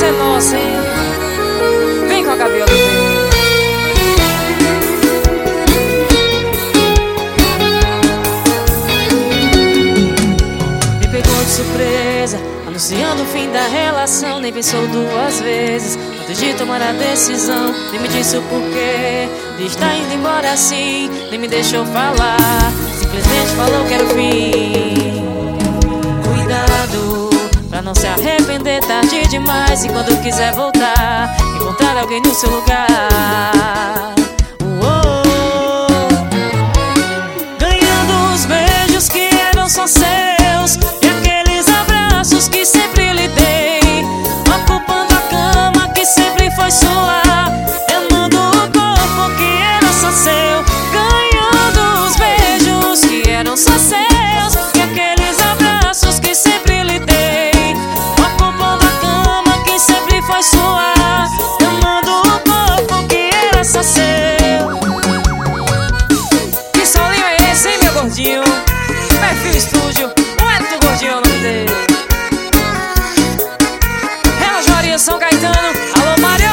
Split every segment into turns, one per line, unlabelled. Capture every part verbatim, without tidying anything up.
é nossa, hein? Vem com a Gabi Oliveira. Me pegou de surpresa, anunciando o fim da relação. Nem pensou duas vezes antes de tomar a decisão. Nem me disse o porquê de estar indo embora assim. Nem me deixou falar, simplesmente falou que era o fim. Cuidado pra não se arrepender tarde demais. E quando quiser voltar, encontrar alguém no seu lugar. Uou. Ganhando os beijos que eram só seus e aqueles abraços que sempre lhe dei. Ocupando a cama que sempre foi sua, amando o corpo que era só seu. Ganhando os beijos que eram só seus e aqueles abraços que sempre lhe dei. Ocupando a cama que sempre foi sua, amando o corpo que era só seu. Que solinho é esse, hein, meu gordinho? Perfil Estúdio, o Hélito Gordinho é o nome dele. Relógio São Caetano, alô Mário.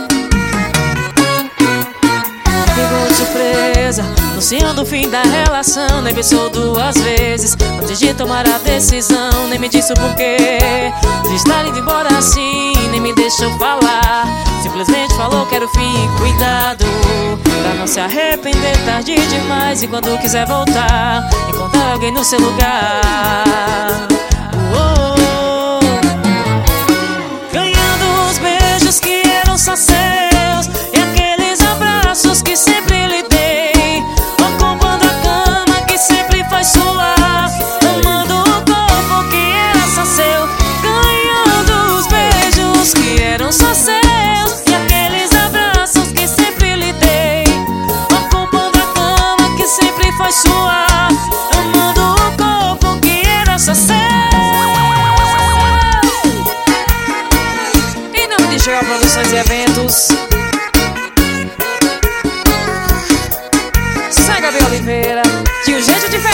Pegou de surpresa, anunciando o fim da relação. Nem pensou duas vezes antes de tomar a decisão. Nem me disse o porquê de estar indo embora assim. Nem me deixou falar, simplesmente falou que era o fim. Cuidado pra não se arrepender tarde demais. E quando quiser voltar, encontrar alguém no seu lugar. Uou. Ganhando os beijos que eram só seus e aqueles abraços que sempre lhe dei. Ocupando a cama que sempre foi sua, amando o corpo que era só seu. Ganhando os beijos que eram só seus e aqueles abraços que sempre lhe dei. Ocupando a cama que sempre foi sua, amando o corpo que era só seu. Em nome de Joel Produções e Eventos, Gabi Oliveira, de um jeito diferente.